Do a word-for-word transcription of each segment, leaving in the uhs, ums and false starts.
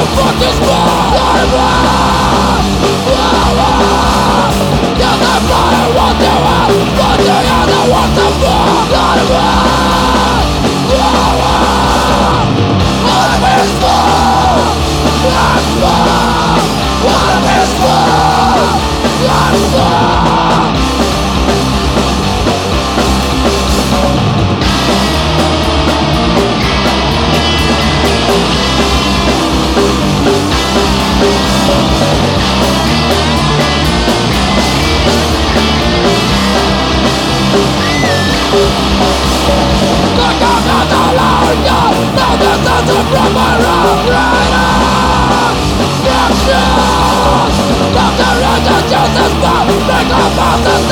From my wrong right destruction, from the rage of justice, but make a mountain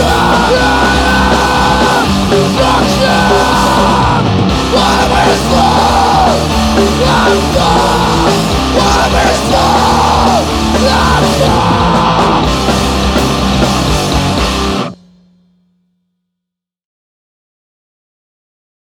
destruction. Whatever is full, I'm full. Whatever is full, I'm